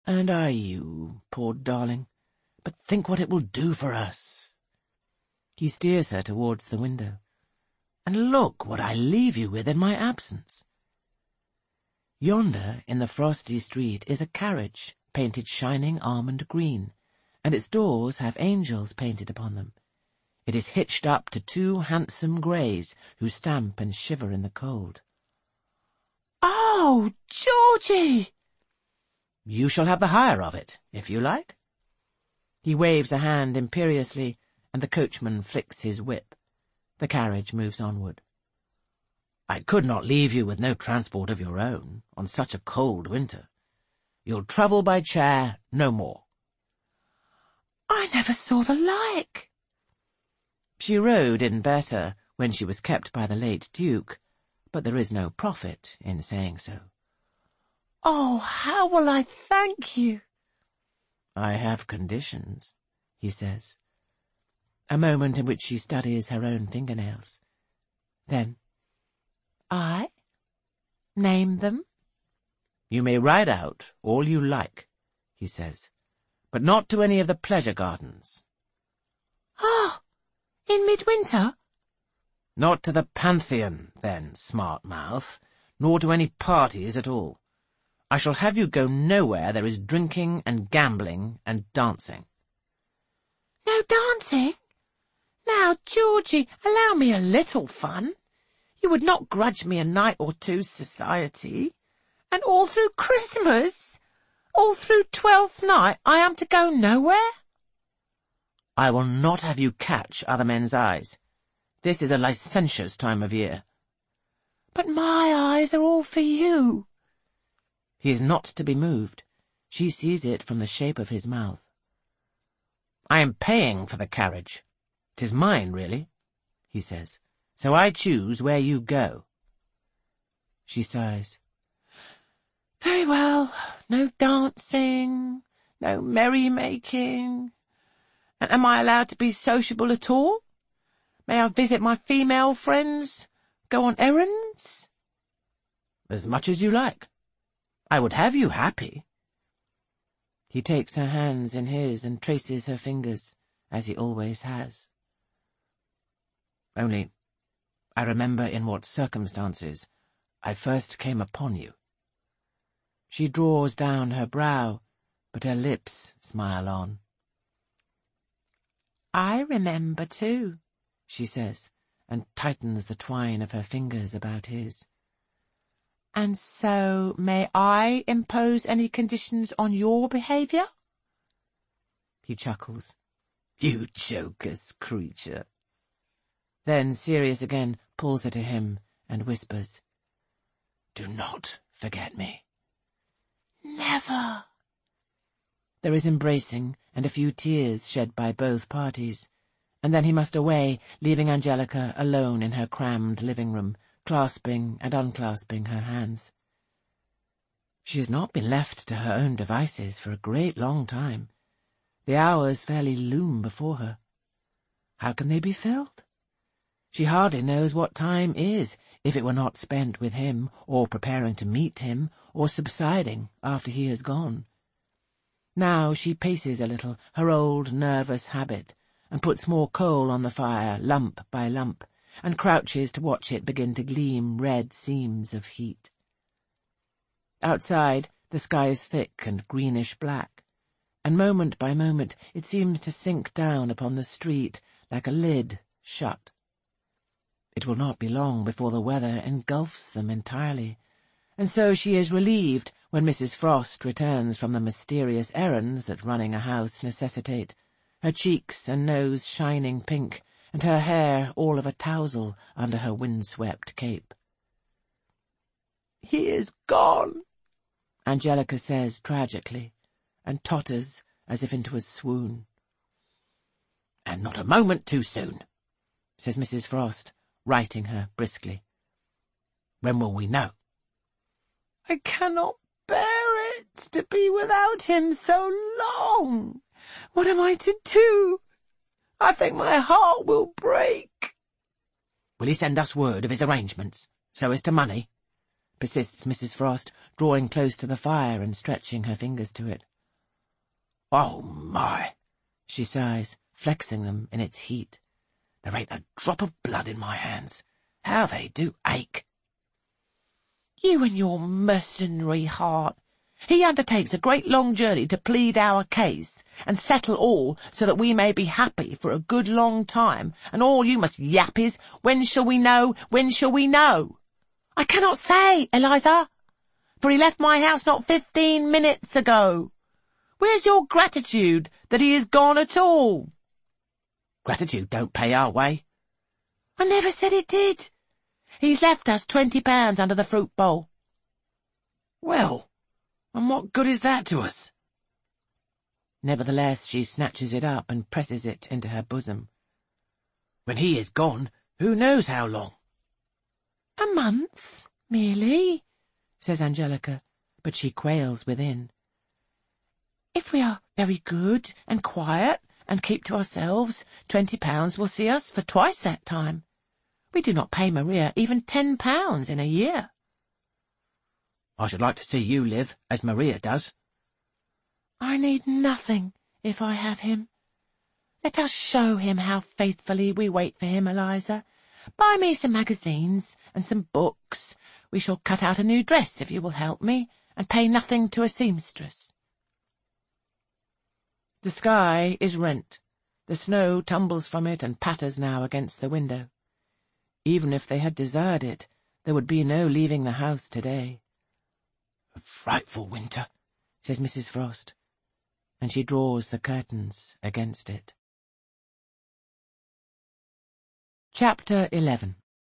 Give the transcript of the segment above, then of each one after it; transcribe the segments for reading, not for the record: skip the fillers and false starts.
And are you, poor darling? But think what it will do for us. He steers her towards the window. And look what I leave you with in my absence. Yonder, in the frosty street, is a carriage painted shining almond green, and its doors have angels painted upon them. It is hitched up to 2 handsome greys who stamp and shiver in the cold. Oh, Georgie! You shall have the hire of it, if you like. He waves a hand imperiously, and the coachman flicks his whip. The carriage moves onward. I could not leave you with no transport of your own, on such a cold winter. You'll travel by chair, no more. I never saw the like. She rode in better when she was kept by the late Duke, but there is no profit in saying so. Oh, how will I thank you? I have conditions, he says. A moment in which she studies her own fingernails. Then, I? Name them? You may ride out all you like, he says, but not to any of the pleasure gardens. Oh, in midwinter? Not to the Pantheon, then, smart mouth, nor to any parties at all. I shall have you go nowhere there is drinking and gambling and dancing. No dancing? Now, Georgie, allow me a little fun. You would not grudge me a night or two's society. And all through Christmas, all through 12th night, I am to go nowhere? I will not have you catch other men's eyes. This is a licentious time of year. But my eyes are all for you. He is not to be moved. She sees it from the shape of his mouth. I am paying for the carriage. 'Tis mine, really, he says, so I choose where you go. She sighs. Very well, no dancing, no merrymaking. And am I allowed to be sociable at all? May I visit my female friends, go on errands? As much as you like. I would have you happy. He takes her hands in his and traces her fingers, as he always has. Only, I remember in what circumstances I first came upon you. She draws down her brow, but her lips smile on. I remember too, she says, and tightens the twine of her fingers about his. And so may I impose any conditions on your behaviour? He chuckles. You jocose creature. Then, serious again, pulls her to him and whispers, Do not forget me. Never. There is embracing and a few tears shed by both parties, and then he must away, leaving Angelica alone in her crammed living room, clasping and unclasping her hands. She has not been left to her own devices for a great long time. The hours fairly loom before her. How can they be filled? She hardly knows what time is, if it were not spent with him, or preparing to meet him, or subsiding after he has gone. Now she paces a little, her old nervous habit, and puts more coal on the fire, lump by lump, and crouches to watch it begin to gleam red seams of heat. Outside, the sky is thick and greenish-black, and moment by moment it seems to sink down upon the street like a lid shut. It will not be long before the weather engulfs them entirely, and so she is relieved when Mrs. Frost returns from the mysterious errands that running a house necessitate, her cheeks and nose shining pink, and her hair all of a tousle under her wind-swept cape. He is gone, Angelica says tragically, and totters as if into a swoon. And not a moment too soon, says Mrs. Frost, righting her briskly. When will we know? I cannot bear it to be without him so long. What am I to do? I think my heart will break. Will he send us word of his arrangements, so as to money? Persists Mrs. Frost, drawing close to the fire and stretching her fingers to it. Oh, my, she sighs, flexing them in its heat. There ain't a drop of blood in my hands. How they do ache. You and your mercenary heart. He undertakes a great long journey to plead our case and settle all so that we may be happy for a good long time, and all you must yap is, when shall we know, when shall we know? I cannot say, Eliza, for he left my house not 15 minutes ago. Where's your gratitude that he is gone at all? Gratitude don't pay our way. I never said it did. He's left us £20 under the fruit bowl. Well, and what good is that to us? Nevertheless, she snatches it up and presses it into her bosom. When he is gone, who knows how long? A month, merely, says Angelica, but she quails within. If we are very good and quiet and keep to ourselves, £20 will see us for twice that time. We do not pay Maria even £10 in a year. I should like to see you live as Maria does. I need nothing if I have him. Let us show him how faithfully we wait for him, Eliza. Buy me some magazines and some books. We shall cut out a new dress if you will help me, and pay nothing to a seamstress. The sky is rent. The snow tumbles from it and patters now against the window. Even if they had desired it, there would be no leaving the house today. A frightful winter, says Mrs. Frost, and she draws the curtains against it. Chapter 11.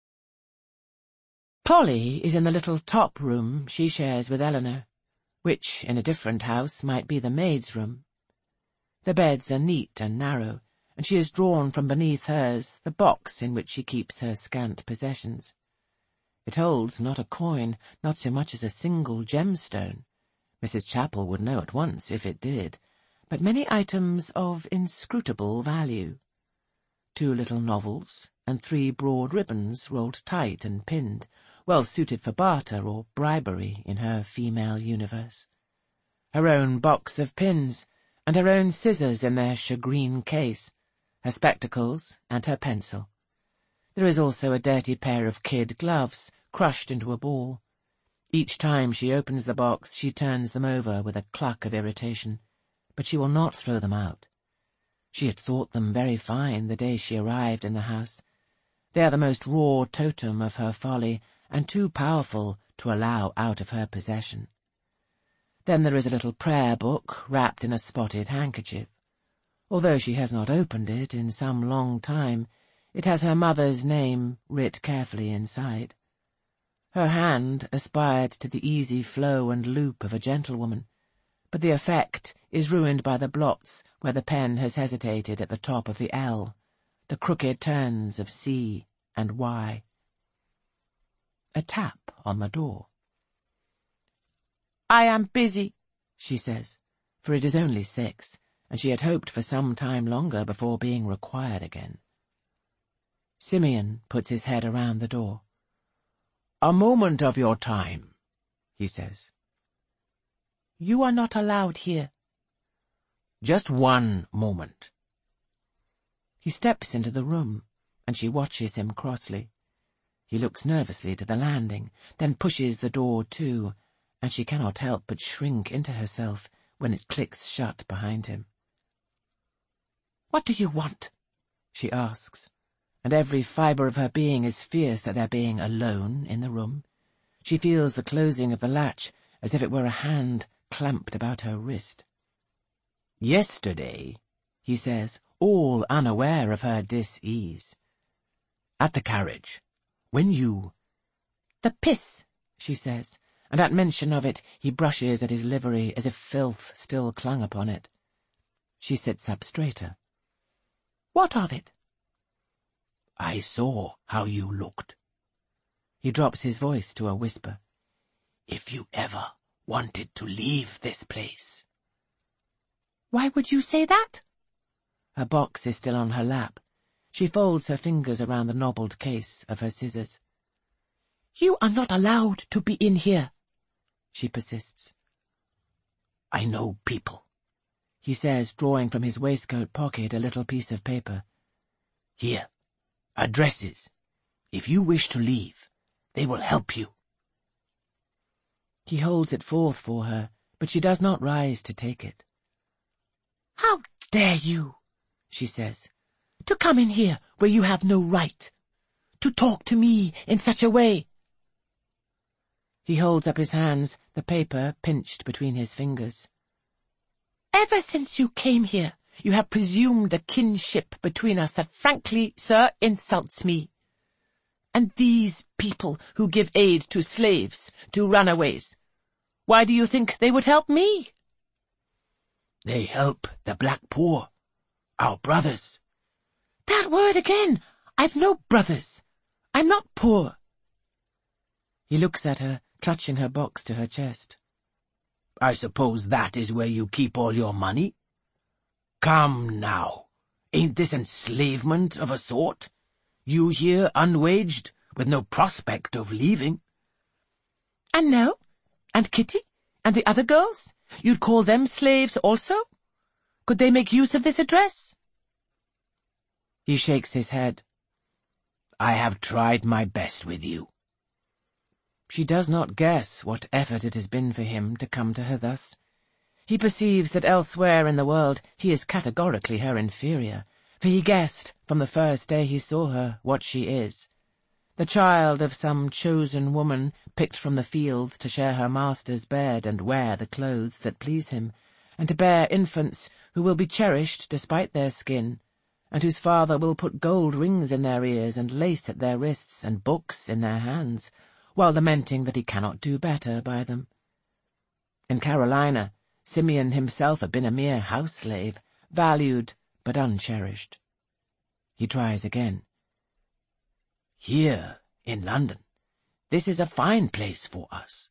Polly is in the little top room she shares with Eleanor, which, in a different house, might be the maid's room. The beds are neat and narrow, and she has drawn from beneath hers the box in which she keeps her scant possessions. It holds not a coin, not so much as a single gemstone. Mrs. Chapel would know at once if it did, but many items of inscrutable value. 2 little novels, and 3 broad ribbons rolled tight and pinned, well suited for barter or bribery in her female universe. Her own box of pins, and her own scissors in their shagreen case, her spectacles and her pencil. There is also a dirty pair of kid gloves, crushed into a ball. Each time she opens the box, she turns them over with a cluck of irritation, but she will not throw them out. She had thought them very fine the day she arrived in the house. They are the most raw totem of her folly, and too powerful to allow out of her possession. Then there is a little prayer book wrapped in a spotted handkerchief. Although she has not opened it in some long time, it has her mother's name writ carefully inside. Her hand aspired to the easy flow and loop of a gentlewoman, but the effect is ruined by the blots where the pen has hesitated at the top of the L, the crooked turns of C and Y. A tap on the door. I am busy, she says, for it is only 6, and she had hoped for some time longer before being required again. Simeon puts his head around the door. A moment of your time, he says. You are not allowed here. Just 1 moment. He steps into the room, and she watches him crossly. He looks nervously to the landing, then pushes the door to, and she cannot help but shrink into herself when it clicks shut behind him. What do you want? She asks, and every fibre of her being is fierce at their being alone in the room. She feels the closing of the latch as if it were a hand clamped about her wrist. Yesterday, he says, all unaware of her dis-ease. At the carriage, when you— The piss, she says, and at mention of it he brushes at his livery as if filth still clung upon it. She sits up straighter. What of it? I saw how you looked. He drops his voice to a whisper. If you ever wanted to leave this place. Why would you say that? Her box is still on her lap. She folds her fingers around the knobbled case of her scissors. You are not allowed to be in here, she persists. I know people. he says, drawing from his waistcoat pocket a little piece of paper. Here, addresses. If you wish to leave, they will help you. He holds it forth for her, but she does not rise to take it. How dare you, she says, to come in here where you have no right, to talk to me in such a way. He holds up his hands, the paper pinched between his fingers. Ever since you came here, you have presumed a kinship between us that frankly, sir, insults me. And these people who give aid to slaves, to runaways, why do you think they would help me? They help the black poor, our brothers. That word again! I've no brothers. I'm not poor. He looks at her, clutching her box to her chest. I suppose that is where you keep all your money? Come now, ain't this enslavement of a sort? You here unwaged, with no prospect of leaving. And Nell? And Kitty? And the other girls? You'd call them slaves also? Could they make use of this address? He shakes his head. I have tried my best with you. She does not guess what effort it has been for him to come to her thus. He perceives that elsewhere in the world he is categorically her inferior, for he guessed from the first day he saw her what she is. The child of some chosen woman picked from the fields to share her master's bed and wear the clothes that please him, and to bear infants who will be cherished despite their skin, and whose father will put gold rings in their ears and lace at their wrists and books in their hands, while lamenting that he cannot do better by them. In Carolina, Simeon himself had been a mere house-slave, valued but uncherished. He tries again. Here, in London, this is a fine place for us.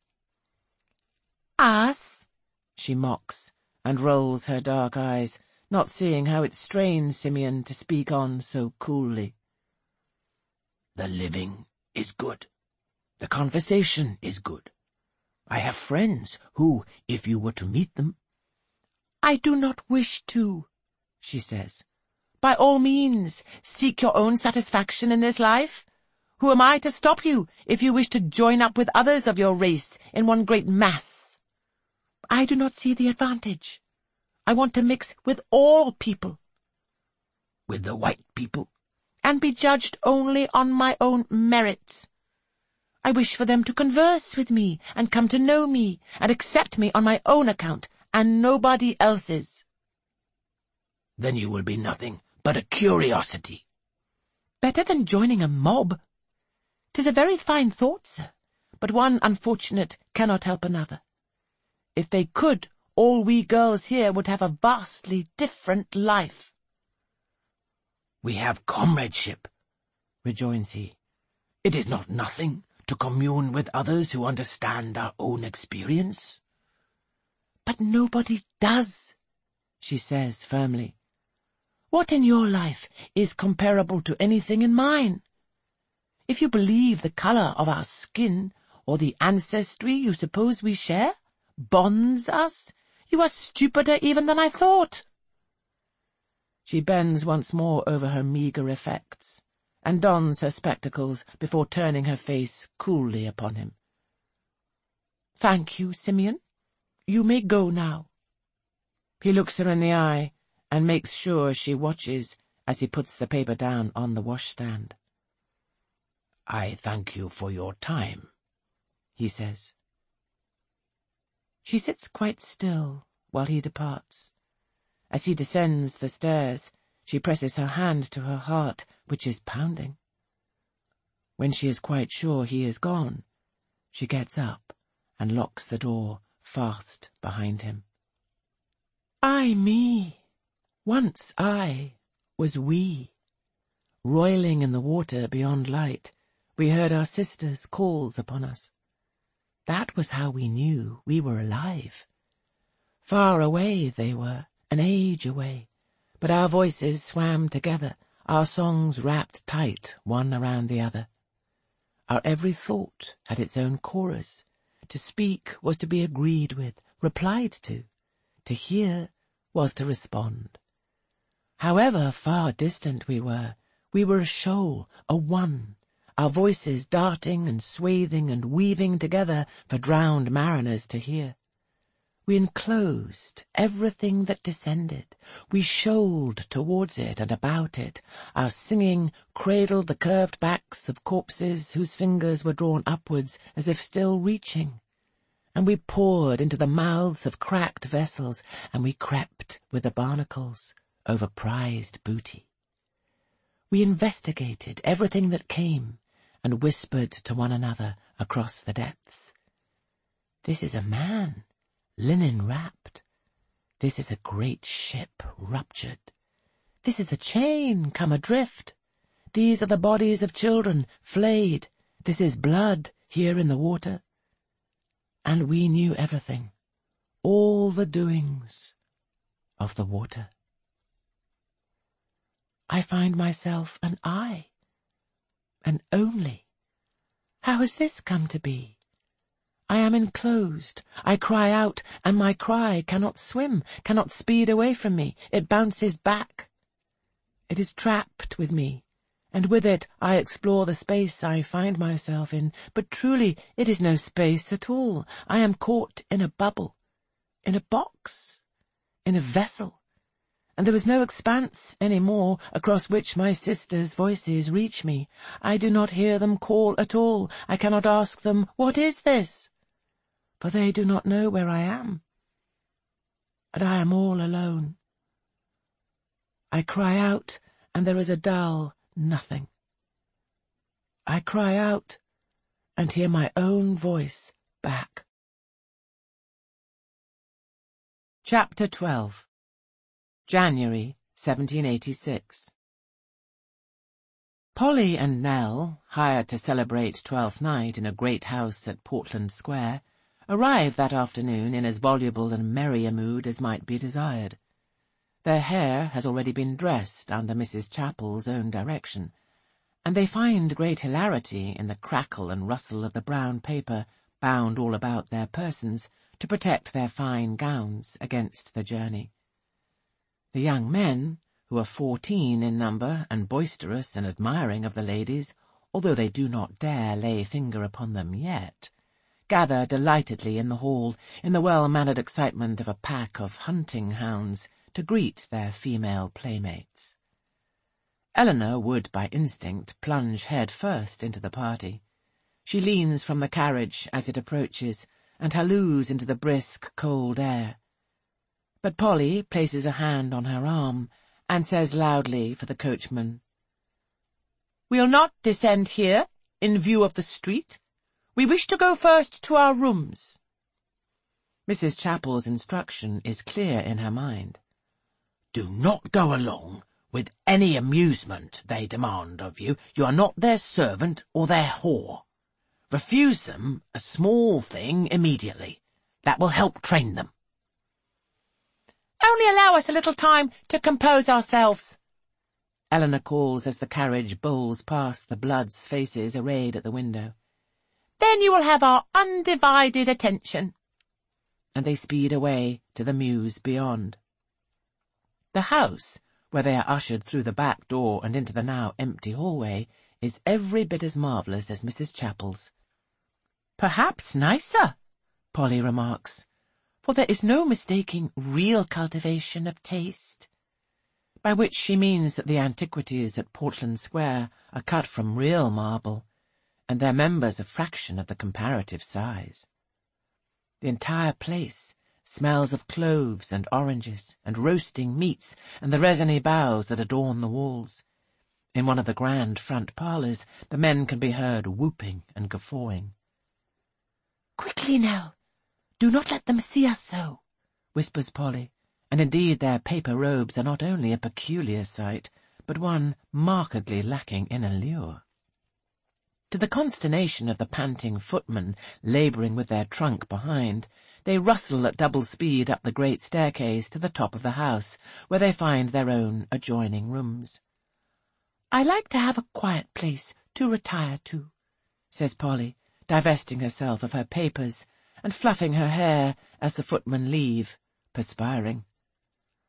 Us? She mocks, and rolls her dark eyes, not seeing how it strains Simeon to speak on so coolly. The living is good. The conversation is good. I have friends who, if you were to meet them— I do not wish to, she says. By all means, seek your own satisfaction in this life. Who am I to stop you if you wish to join up with others of your race in one great mass? I do not see the advantage. I want to mix with all people. With the white people? And be judged only on my own merits. I wish for them to converse with me and come to know me and accept me on my own account and nobody else's. Then you will be nothing but a curiosity. Better than joining a mob. 'Tis a very fine thought, sir, but one unfortunate cannot help another. If they could, all we girls here would have a vastly different life. We have comradeship, rejoins he. It is not nothing to commune with others who understand our own experience. But nobody does, she says firmly. What in your life is comparable to anything in mine? If you believe the colour of our skin, or the ancestry you suppose we share, bonds us, you are stupider even than I thought. She bends once more over her meagre effects, and dons her spectacles before turning her face coolly upon him. Thank you, Simeon. You may go now. He looks her in the eye, and makes sure she watches as he puts the paper down on the washstand. I thank you for your time, he says. She sits quite still while he departs. As he descends the stairs, she presses her hand to her heart, which is pounding. When she is quite sure he is gone, she gets up and locks the door fast behind him. Ay me! Once I was we. Roiling in the water beyond light, we heard our sisters' calls upon us. That was how we knew we were alive. Far away they were, an age away, but our voices swam together, our songs wrapped tight one around the other. Our every thought had its own chorus. To speak was to be agreed with, replied to. To hear was to respond. However far distant we were a shoal, a one, our voices darting and swathing and weaving together for drowned mariners to hear. We enclosed everything that descended. We shoaled towards it and about it. Our singing cradled the curved backs of corpses whose fingers were drawn upwards as if still reaching. And we poured into the mouths of cracked vessels, and we crept with the barnacles over prized booty. We investigated everything that came and whispered to one another across the depths. This is a man, linen wrapped. This is a great ship ruptured. This is a chain come adrift. These are the bodies of children flayed. This is blood here in the water. And we knew everything, all the doings of the water. I find myself an I, an only. How has this come to be? I am enclosed. I cry out, and my cry cannot swim, cannot speed away from me. It bounces back. It is trapped with me, and with it I explore the space I find myself in. But truly it is no space at all. I am caught in a bubble, in a box, in a vessel, and there is no expanse any more across which my sisters' voices reach me. I do not hear them call at all. I cannot ask them, "What is this?" For they do not know where I am, and I am all alone. I cry out, and there is a dull nothing. I cry out, and hear my own voice back. Chapter 12. January 1786. Polly and Nell, hired to celebrate Twelfth Night in a great house at Portland Square, arrived that afternoon in as voluble and merry a mood as might be desired. Their hair has already been dressed under Mrs. Chappell's own direction, and they find great hilarity in the crackle and rustle of the brown paper bound all about their persons to protect their fine gowns against the journey. The young men, who are 14 in number and boisterous and admiring of the ladies, although they do not dare lay finger upon them yet, gather delightedly in the hall in the well-mannered excitement of a pack of hunting hounds to greet their female playmates. Eleanor would, by instinct, plunge head first into the party. She leans from the carriage as it approaches, and halloos into the brisk, cold air. But Polly places a hand on her arm, and says loudly for the coachman, "We'll not descend here, in view of the street. We wish to go first to our rooms." Mrs. Chappell's instruction is clear in her mind. Do not go along with any amusement they demand of you. You are not their servant or their whore. Refuse them a small thing immediately. That will help train them. "Only allow us a little time to compose ourselves," Eleanor calls as the carriage bowls past the Bloods' faces arrayed at the window. "Then you will have our undivided attention." And they speed away to the mews beyond. The house, where they are ushered through the back door and into the now empty hallway, is every bit as marvellous as Mrs. Chappell's. "Perhaps nicer," Polly remarks, "for there is no mistaking real cultivation of taste," by which she means that the antiquities at Portland Square are cut from real marble, and their members a fraction of the comparative size. The entire place smells of cloves and oranges and roasting meats and the resiny boughs that adorn the walls. In one of the grand front parlours the men can be heard whooping and guffawing. "Quickly, Nell! Do not let them see us so," whispers Polly, and indeed their paper robes are not only a peculiar sight, but one markedly lacking in allure. To the consternation of the panting footmen labouring with their trunk behind, they rustle at double speed up the great staircase to the top of the house, where they find their own adjoining rooms. "I like to have a quiet place to retire to," says Polly, divesting herself of her papers and fluffing her hair as the footmen leave, perspiring.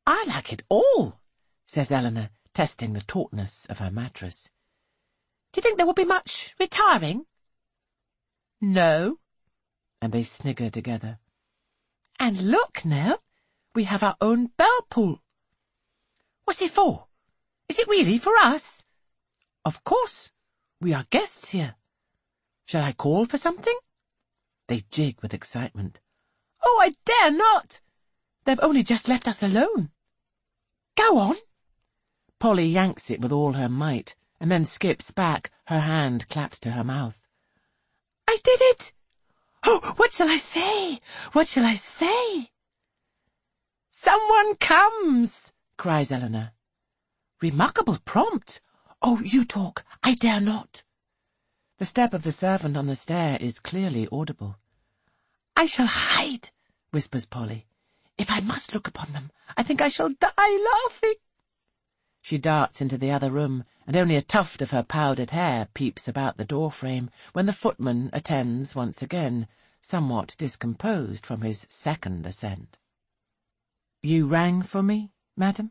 I like it all, says Eleanor, testing the tautness of her mattress. Do you think there will be much retiring? No. And they snigger together. And look, Nell, we have our own bell pull. What's it for? Is it really for us? Of course. We are guests here. Shall I call for something? They jig with excitement. Oh, I dare not. They've only just left us alone. Go on. Polly yanks it with all her might, and then skips back, her hand clapped to her mouth. I did it! Oh, what shall I say? What shall I say? Someone comes, cries Eleanor. Remarkable prompt. Oh, you talk. I dare not. The step of the servant on the stair is clearly audible. I shall hide, whispers Polly. If I must look upon them, I think I shall die laughing. She darts into the other room, and only a tuft of her powdered hair peeps about the door-frame when the footman attends once again, somewhat discomposed from his second ascent. You rang for me, madam?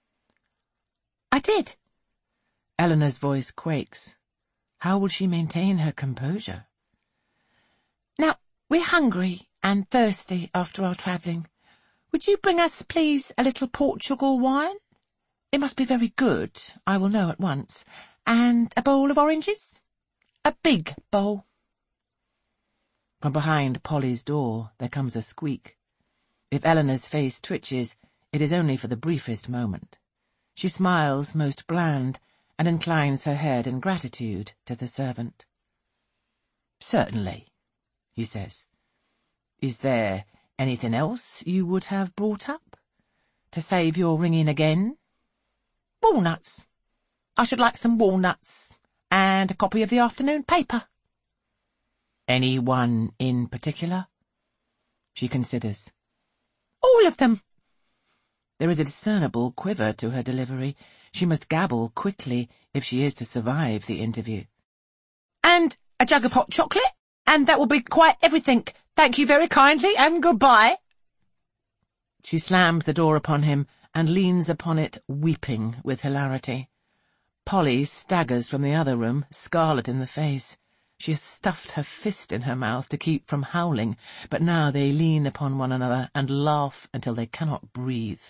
I did. Eleanor's voice quakes. How will she maintain her composure? Now, we're hungry and thirsty after our travelling. Would you bring us, please, a little Portugal wine? It must be very good, I will know at once. And a bowl of oranges? A big bowl. From behind Polly's door there comes a squeak. If Eleanor's face twitches, it is only for the briefest moment. She smiles most bland, and inclines her head in gratitude to the servant. Certainly, he says. Is there anything else you would have brought up? To save your ringing again? Walnuts. I should like some walnuts, and a copy of the afternoon paper. Any one in particular? She considers. All of them. There is a discernible quiver to her delivery. She must gabble quickly if she is to survive the interview. And a jug of hot chocolate, and that will be quite everything. Thank you very kindly, and goodbye. She slams the door upon him and leans upon it, weeping with hilarity. Polly staggers from the other room, scarlet in the face. She has stuffed her fist in her mouth to keep from howling, but now they lean upon one another and laugh until they cannot breathe.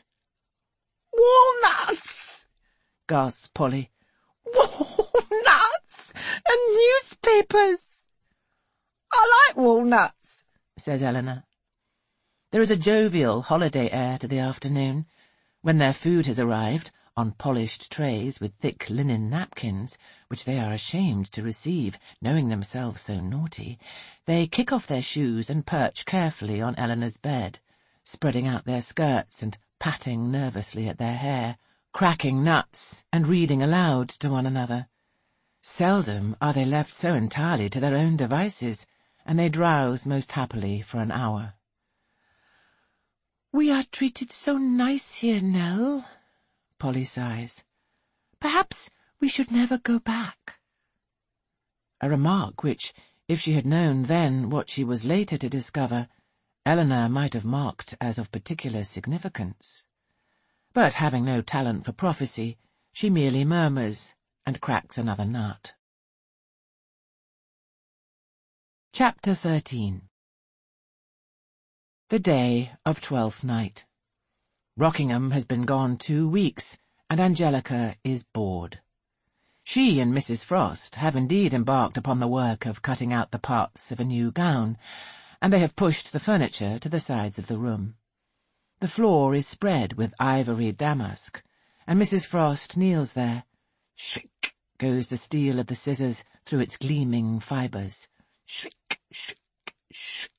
Walnuts! Gasps Polly. Walnuts and newspapers! I like walnuts, says Eleanor. There is a jovial holiday air to the afternoon. When their food has arrived, on polished trays with thick linen napkins, which they are ashamed to receive, knowing themselves so naughty, they kick off their shoes and perch carefully on Eleanor's bed, spreading out their skirts and patting nervously at their hair, cracking nuts and reading aloud to one another. Seldom are they left so entirely to their own devices, and they drowse most happily for an hour. We are treated so nice here, Nell, Polly sighs. Perhaps we should never go back. A remark which, if she had known then what she was later to discover, Eleanor might have marked as of particular significance. But having no talent for prophecy, she merely murmurs and cracks another nut. Chapter 13. The day of 12th night. Rockingham has been gone 2 weeks, and Angelica is bored. She and Mrs. Frost have indeed embarked upon the work of cutting out the parts of a new gown, and they have pushed the furniture to the sides of the room. The floor is spread with ivory damask, and Mrs. Frost kneels there. Shriek goes the steel of the scissors through its gleaming fibres. Shriek, shriek, shriek.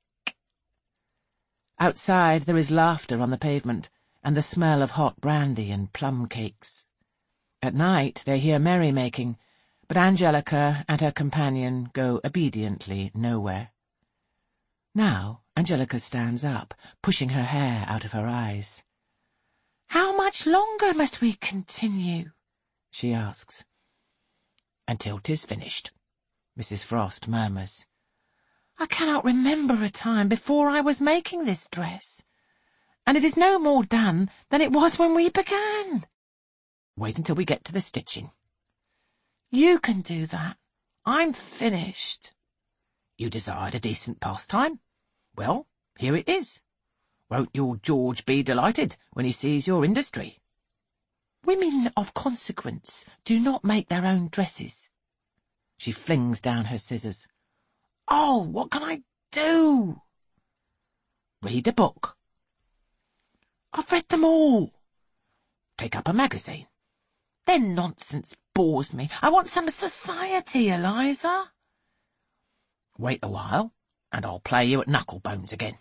Outside there is laughter on the pavement, and the smell of hot brandy and plum cakes. At night they hear merrymaking, but Angelica and her companion go obediently nowhere. Now Angelica stands up, pushing her hair out of her eyes. "How much longer must we continue?" she asks. "Until 'tis finished," Mrs. Frost murmurs. "I cannot remember a time before I was making this dress. and it is no more done than it was when we began. Wait until we get to the stitching. You can do that. I'm finished. You desired a decent pastime? Well, here it is. Won't your George be delighted when he sees your industry? Women of consequence do not make their own dresses. She flings down her scissors. Oh, what can I do? Read a book. I've read them all. Take up a magazine. Their nonsense bores me. I want some society, Eliza. Wait a while, and I'll play you at knucklebones again.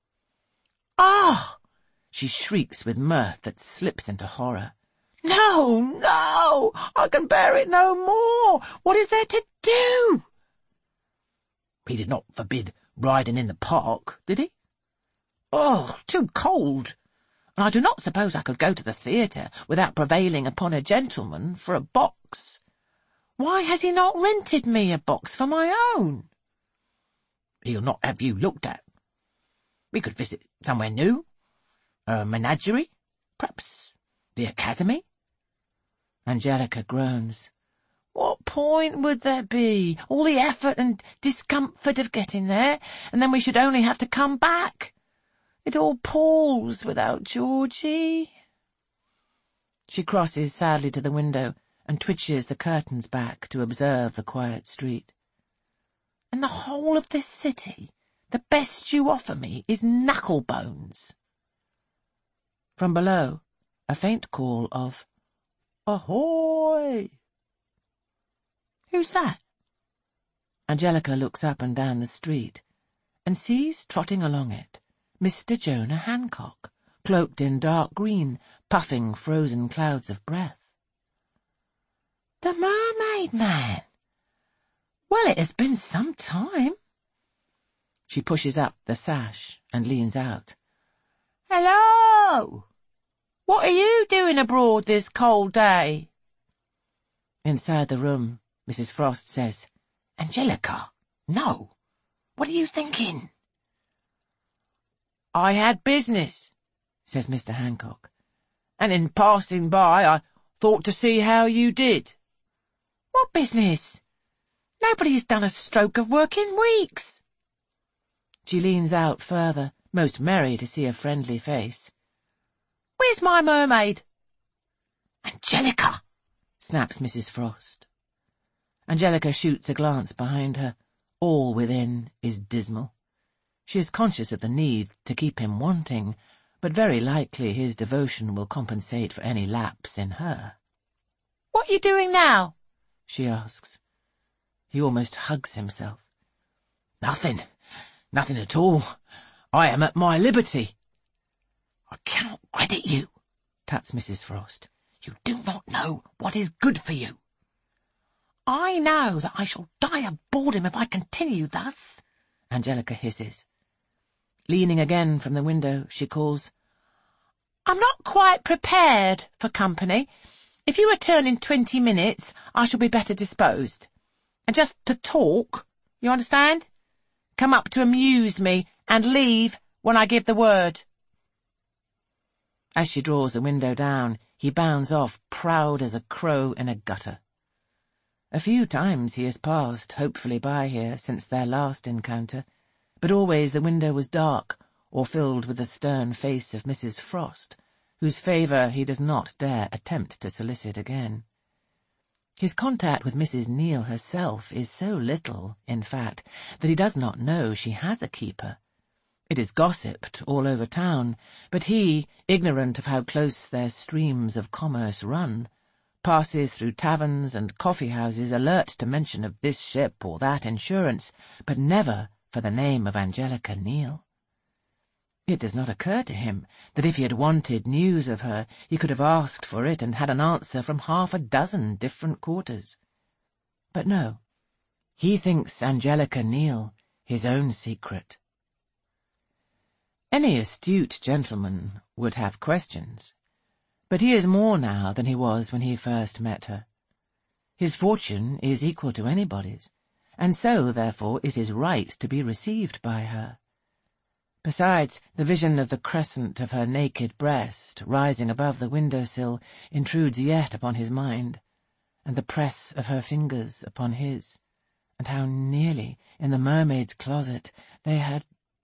Ah! She shrieks with mirth that slips into horror. No, no! I can bear it no more! What is there to do? He did not forbid riding in the park, did he? Oh, too cold. And I do not suppose I could go to the theatre without prevailing upon a gentleman for a box. Why has he not rented me a box for my own? He'll not have you looked at. We could visit somewhere new. A menagerie, perhaps the academy. Angelica groans. What point would there be? All the effort and discomfort of getting there, and then we should only have to come back. It all palls without Georgie. She crosses sadly to the window and twitches the curtains back to observe the quiet street. And the whole of this city, the best you offer me is knucklebones. From below, a faint call of "Ahoy!" Who's that? Angelica looks up and down the street and sees trotting along it Mr. Jonah Hancock, cloaked in dark green, puffing frozen clouds of breath. The Mermaid Man. Well, it has been some time. She pushes up the sash and leans out. Hello! What are you doing abroad this cold day? Inside the room, Mrs. Frost says, Angelica, no. What are you thinking? I had business, says Mr. Hancock, and in passing by I thought to see how you did. What business? Nobody's done a stroke of work in weeks. She leans out further, most merry to see a friendly face. Where's my mermaid? Angelica! Snaps Mrs. Frost. Angelica shoots a glance behind her. All within is dismal. She is conscious of the need to keep him wanting, but very likely his devotion will compensate for any lapse in her. What are you doing now? She asks. He almost hugs himself. Nothing. Nothing at all. I am at my liberty. I cannot credit you, tuts Mrs. Frost. You do not know what is good for you. I know that I shall die of boredom if I continue thus, Angelica hisses. Leaning again from the window, she calls, I'm not quite prepared for company. If you return in 20 minutes, I shall be better disposed. And just to talk, you understand? Come up to amuse me and leave when I give the word. As she draws the window down, he bounds off, proud as a crow in a gutter. A few times he has passed hopefully by here since their last encounter, but always the window was dark or filled with the stern face of Mrs. Frost, whose favour he does not dare attempt to solicit again. His contact with Mrs. Neale herself is so little, in fact, that he does not know she has a keeper. It is gossiped all over town, but he, ignorant of how close their streams of commerce run, passes through taverns and coffee-houses alert to mention of this ship or that insurance, but never for the name of Angelica Neale. It does not occur to him that if he had wanted news of her, he could have asked for it and had an answer from 6 different quarters. But no, he thinks Angelica Neale his own secret. Any astute gentleman would have questions, but he is more now than he was when he first met her. His fortune is equal to anybody's, and so, therefore, is his right to be received by her. Besides, the vision of the crescent of her naked breast rising above the window-sill intrudes yet upon his mind, and the press of her fingers upon his, and how nearly, in the mermaid's closet, they had...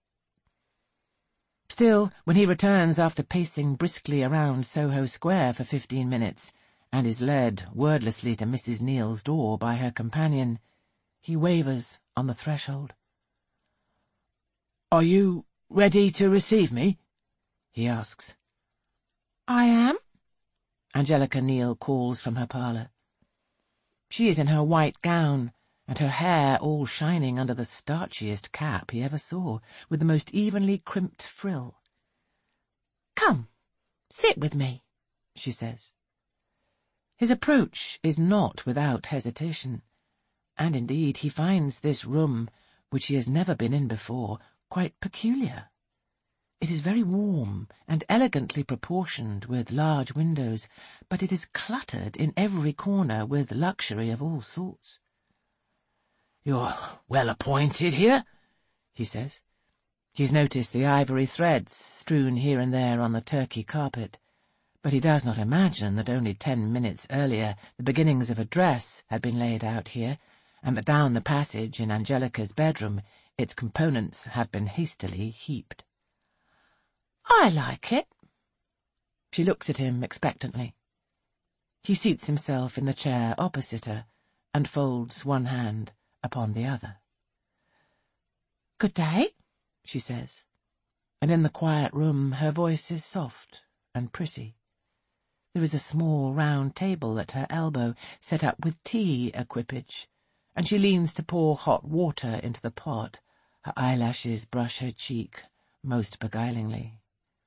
Still, when he returns after pacing briskly around Soho Square for 15 minutes, and is led wordlessly to Mrs. Neale's door by her companion, he wavers on the threshold. "Are you ready to receive me?" he asks. I am, Angelica Neale calls from her parlour. She is in her white gown, and her hair all shining under the starchiest cap he ever saw, with the most evenly crimped frill. Come, sit with me, she says. His approach is not without hesitation, and indeed he finds this room, which he has never been in before, quite peculiar. It is very warm and elegantly proportioned with large windows, but it is cluttered in every corner with luxury of all sorts. "You're well appointed here," he says. He's noticed the ivory threads strewn here and there on the Turkey carpet, but he does not imagine that only 10 minutes earlier the beginnings of a dress had been laid out here, and that down the passage in Angelica's bedroom its components have been hastily heaped. I like it. She looks at him expectantly. He seats himself in the chair opposite her and folds one hand upon the other. Good day, she says, and in the quiet room her voice is soft and pretty. There is a small round table at her elbow, set up with tea equipage, and she leans to pour hot water into the pot. Her eyelashes brush her cheek most beguilingly.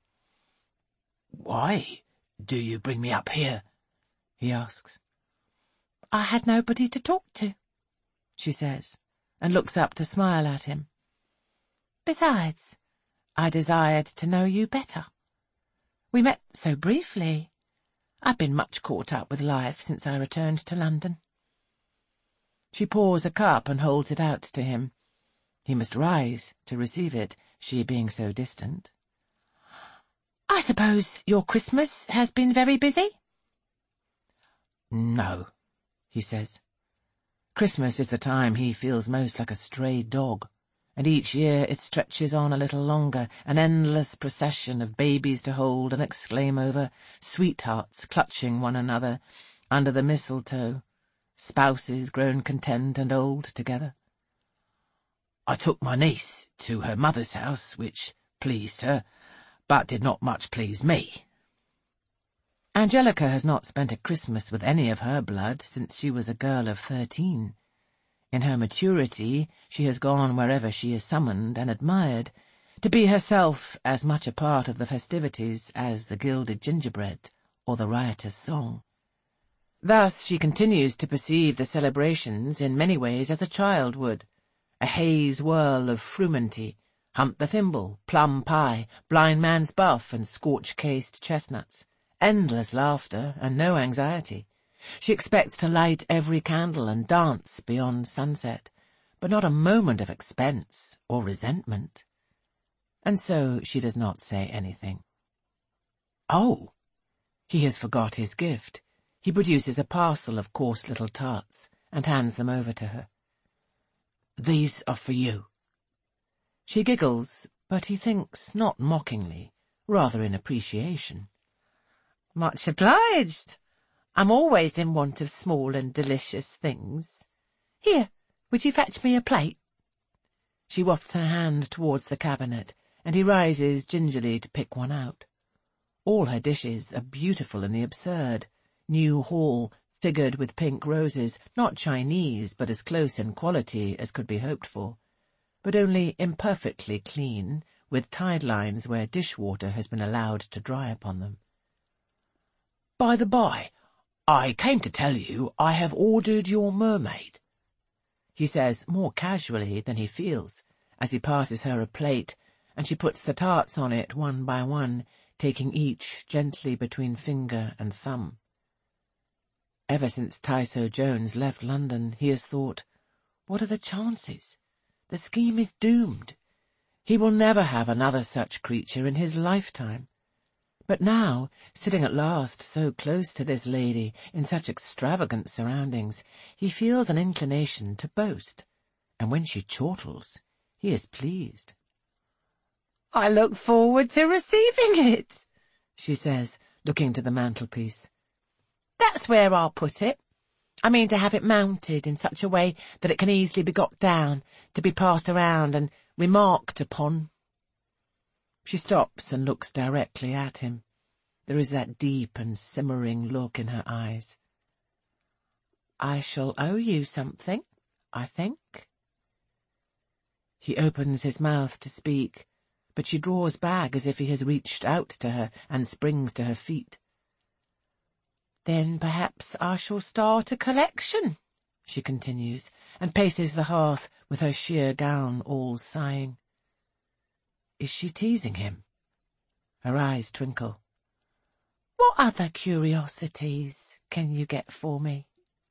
"Why do you bring me up here?" he asks. I had nobody to talk to, she says, and looks up to smile at him. Besides, I desired to know you better. We met so briefly. I've been much caught up with life since I returned to London. She pours a cup and holds it out to him. He must rise to receive it, she being so distant. I suppose your Christmas has been very busy? "No," he says. Christmas is the time he feels most like a stray dog, and each year it stretches on a little longer, an endless procession of babies to hold and exclaim over, sweethearts clutching one another under the mistletoe, spouses grown content and old together. "I took my niece to her mother's house, which pleased her, but did not much please me." Angelica has not spent a Christmas with any of her blood since she was a girl of 13. In her maturity, she has gone wherever she is summoned and admired, to be herself as much a part of the festivities as the gilded gingerbread or the riotous song. Thus she continues to perceive the celebrations in many ways as a child would, a haze whirl of frumenty, hunt the thimble, plum pie, blind man's buff and scorch-cased chestnuts, endless laughter and no anxiety. She expects to light every candle and dance beyond sunset, but not a moment of expense or resentment. And so she does not say anything. Oh! He has forgot his gift. He produces a parcel of coarse little tarts and hands them over to her. "These are for you." She giggles, but he thinks not mockingly, rather in appreciation. Much obliged. I'm always in want of small and delicious things. Here, would you fetch me a plate? She wafts her hand towards the cabinet, and he rises gingerly to pick one out. All her dishes are beautiful in the absurd. New Hall, figured with pink roses, not Chinese, but as close in quality as could be hoped for, but only imperfectly clean, with tide lines where dishwater has been allowed to dry upon them. "By the by, I came to tell you I have ordered your mermaid," he says more casually than he feels, as he passes her a plate, and she puts the tarts on it one by one, taking each gently between finger and thumb. Ever since Tyso Jones left London, he has thought, what are the chances? The scheme is doomed. He will never have another such creature in his lifetime. But now, sitting at last so close to this lady, in such extravagant surroundings, he feels an inclination to boast, and when she chortles, he is pleased. "I look forward to receiving it," she says, looking to the mantelpiece. "That's where I'll put it. I mean to have it mounted in such a way that it can easily be got down, to be passed around and remarked upon." She stops and looks directly at him. There is that deep and simmering look in her eyes. "I shall owe you something, I think." He opens his mouth to speak, but she draws back as if he has reached out to her and springs to her feet. "Then perhaps I shall start a collection," she continues, and paces the hearth with her sheer gown all sighing. Is she teasing him? Her eyes twinkle. "What other curiosities can you get for me?"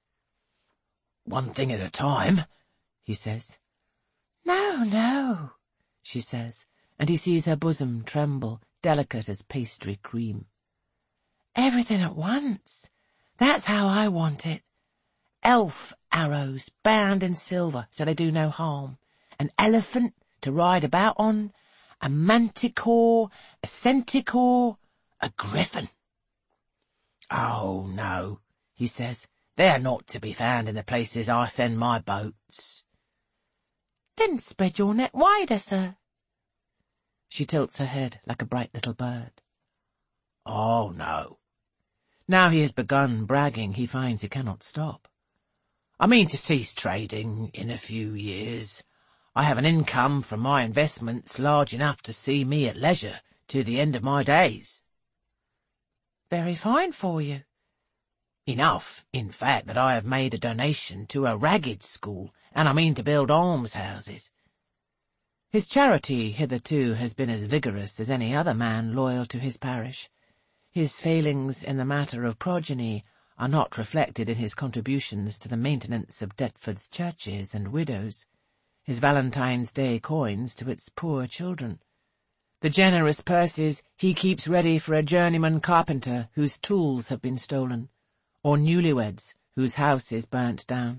"One thing at a time," he says. "No, no," she says, and he sees her bosom tremble, delicate as pastry cream. "Everything at once. That's how I want it. Elf arrows bound in silver so they do no harm, an elephant to ride about on, a manticore, a centaur, a griffin." "Oh, no," he says. "They are not to be found in the places I send my boats." "Then spread your net wider, sir." She tilts her head like a bright little bird. "Oh, no." Now he has begun bragging, he finds he cannot stop. "I mean to cease trading in a few years. I have an income from my investments large enough to see me at leisure to the end of my days." "Very fine for you." "Enough, in fact, that I have made a donation to a ragged school, and I mean to build almshouses." His charity hitherto has been as vigorous as any other man loyal to his parish. His failings in the matter of progeny are not reflected in his contributions to the maintenance of Deptford's churches and widows, his Valentine's Day coins to its poor children, the generous purses he keeps ready for a journeyman carpenter whose tools have been stolen, or newlyweds whose house is burnt down.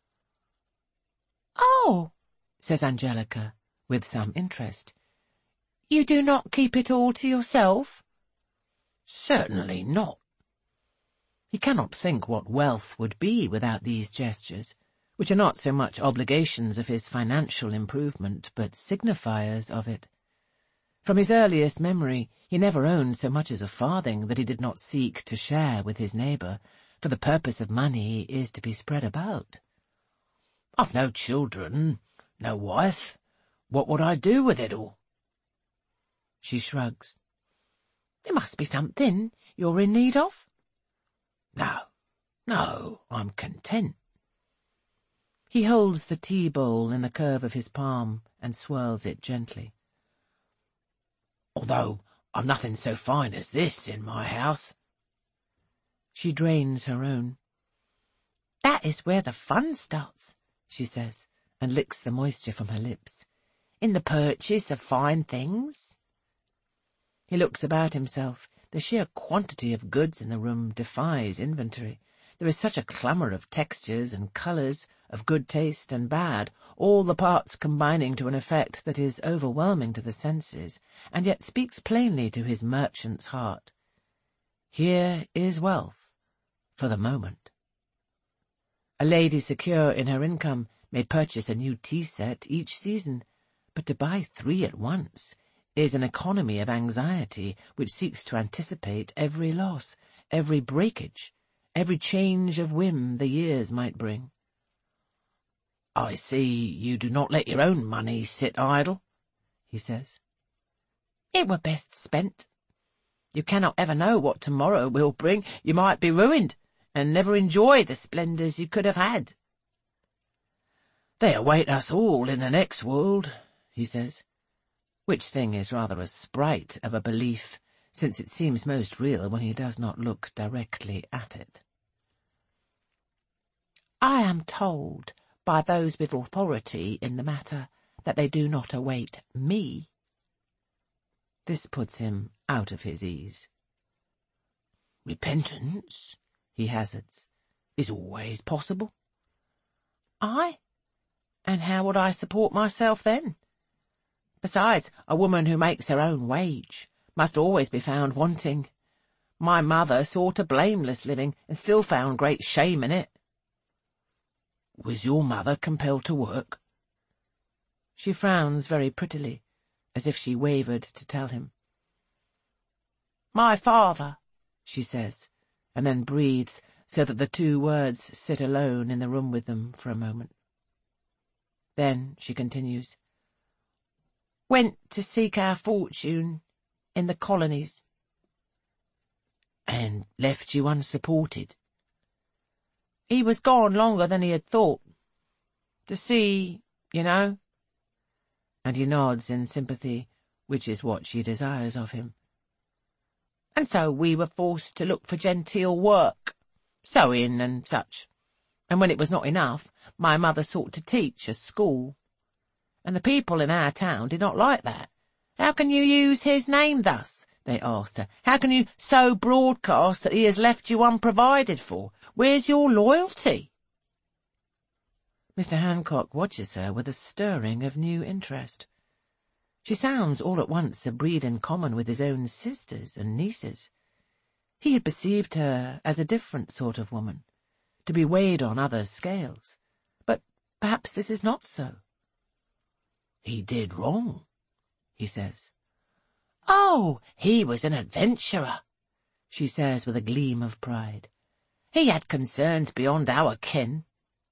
"Oh," says Angelica, with some interest. "You do not keep it all to yourself?" "Certainly not." He cannot think what wealth would be without these gestures, which are not so much obligations of his financial improvement, but signifiers of it. From his earliest memory, he never owned so much as a farthing that he did not seek to share with his neighbour, for the purpose of money is to be spread about. "I've no children, no wife. What would I do with it all?" She shrugs. "There must be something you're in need of." No, I'm content." He holds the tea bowl in the curve of his palm and swirls it gently. "Although I've nothing so fine as this in my house." She drains her own. "That is where the fun starts," she says, and licks the moisture from her lips. "In the purchase of fine things." He looks about himself. The sheer quantity of goods in the room defies inventory. There is such a clamour of textures and colours, of good taste and bad, all the parts combining to an effect that is overwhelming to the senses, and yet speaks plainly to his merchant's heart. Here is wealth, for the moment. A lady secure in her income may purchase a new tea-set each season, but to buy 3 at once is an economy of anxiety which seeks to anticipate every loss, every breakage, every change of whim the years might bring. "I see you do not let your own money sit idle," he says. "It were best spent. You cannot ever know what tomorrow will bring. You might be ruined, and never enjoy the splendours you could have had." "They await us all in the next world," he says, which thing is rather a sprite of a belief, since it seems most real when he does not look directly at it. "I am told by those with authority in the matter that they do not await me. This puts him out of his ease. Repentance, he hazards, is always possible. Aye? And how would I support myself then? Besides, a woman who makes her own wage must always be found wanting. My mother sought a blameless living and still found great shame in it. Was your mother compelled to work? She frowns very prettily, as if she wavered to tell him. My father, she says, and then breathes so that the two words sit alone in the room with them for a moment. Then she continues, went to seek our fortune in the colonies. And left you unsupported? He was gone longer than he had thought. To sea, you know. And he nods in sympathy, which is what she desires of him. And so we were forced to look for genteel work, sewing and such. And when it was not enough, my mother sought to teach a school. And the people in our town did not like that. How can you use his name thus? They asked her. How can you so broadcast that he has left you unprovided for? Where's your loyalty? Mr. Hancock watches her with a stirring of new interest. She sounds all at once a breed in common with his own sisters and nieces. He had perceived her as a different sort of woman, to be weighed on other scales. But perhaps this is not so. He did wrong, he says. Oh, he was an adventurer, she says with a gleam of pride. He had concerns beyond our ken.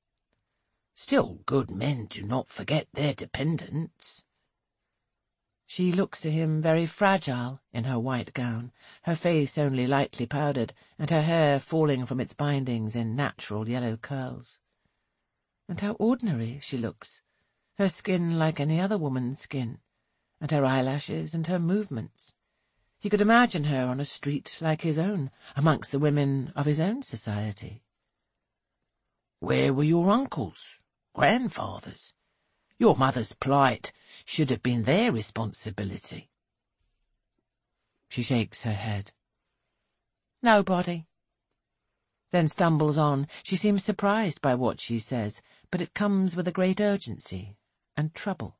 Still, good men do not forget their dependents. She looks to him very fragile in her white gown, her face only lightly powdered, and her hair falling from its bindings in natural yellow curls. And how ordinary she looks, her skin like any other woman's skin, and her eyelashes and her movements. He could imagine her on a street like his own, amongst the women of his own society. Where were your uncles, grandfathers? Your mother's plight should have been their responsibility. She shakes her head. Nobody. Then stumbles on. She seems surprised by what she says, but it comes with a great urgency and trouble.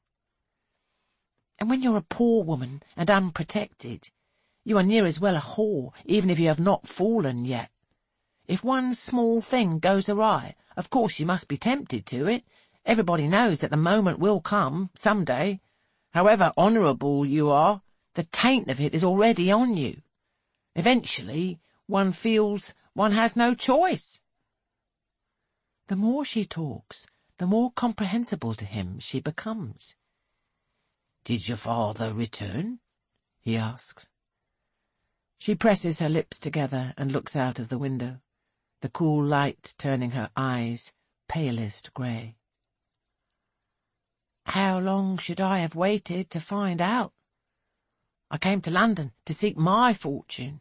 And when you're a poor woman and unprotected, you are near as well a whore, even if you have not fallen yet. If one small thing goes awry, of course you must be tempted to it. Everybody knows that the moment will come, some day. However honourable you are, the taint of it is already on you. Eventually, one feels one has no choice. The more she talks, the more comprehensible to him she becomes. Did your father return? He asks. She presses her lips together and looks out of the window, the cool light turning her eyes palest grey. How long should I have waited to find out? I came to London to seek my fortune.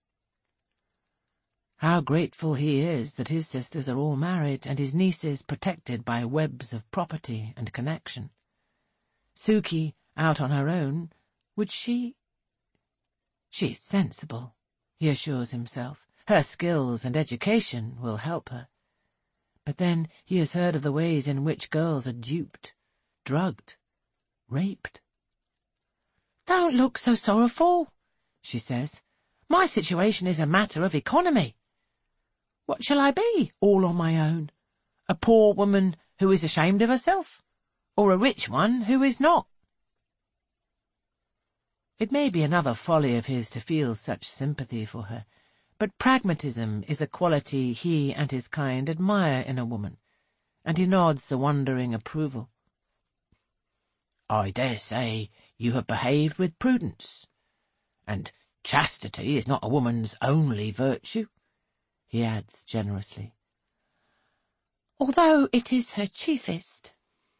How grateful he is that his sisters are all married and his nieces protected by webs of property and connection. Suki, out on her own, would she? She is sensible, he assures himself. Her skills and education will help her. But then he has heard of the ways in which girls are duped, drugged, raped. Don't look so sorrowful, she says. My situation is a matter of economy. What shall I be, all on my own? A poor woman who is ashamed of herself, or a rich one who is not? It may be another folly of his to feel such sympathy for her, but pragmatism is a quality he and his kind admire in a woman, and he nods a wondering approval. I dare say you have behaved with prudence, and chastity is not a woman's only virtue, he adds generously. Although it is her chiefest.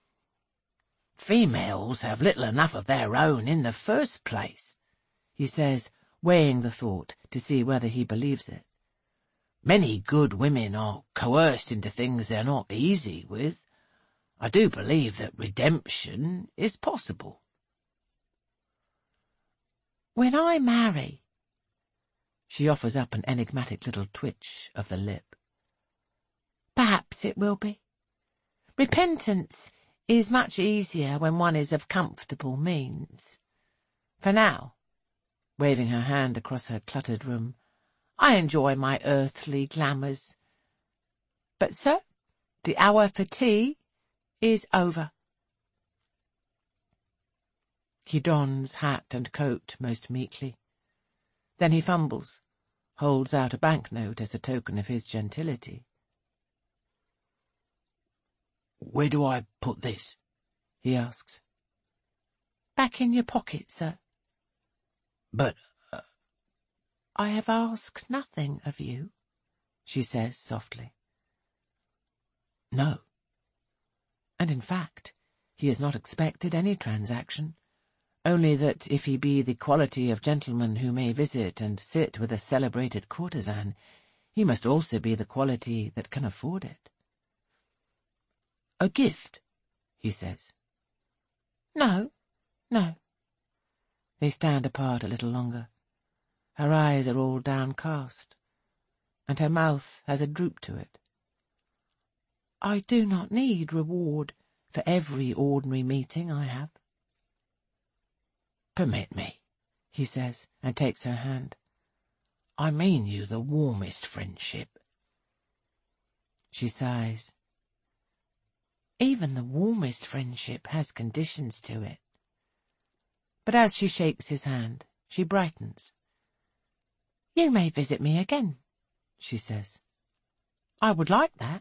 Females have little enough of their own in the first place, he says, weighing the thought to see whether he believes it. Many good women are coerced into things they're not easy with. I do believe that redemption is possible. When I marry, she offers up an enigmatic little twitch of the lip. Perhaps it will be. Repentance is much easier when one is of comfortable means. For now, waving her hand across her cluttered room, I enjoy my earthly glamours. But so, the hour for tea is over. He dons hat and coat most meekly. Then he fumbles, holds out a banknote as a token of his gentility. "Where do I put this?" he asks. Back in your pocket, sir. But, I have asked nothing of you, she says softly. No. And in fact, he has not expected any transaction, only that if he be the quality of gentleman who may visit and sit with a celebrated courtesan, he must also be the quality that can afford it. "A gift," he says. No, no. They stand apart a little longer. Her eyes are all downcast, and her mouth has a droop to it. I do not need reward for every ordinary meeting I have. "Permit me," he says, and takes her hand. "I mean you the warmest friendship." She sighs. Even the warmest friendship has conditions to it. But as she shakes his hand, she brightens. You may visit me again, she says. I would like that.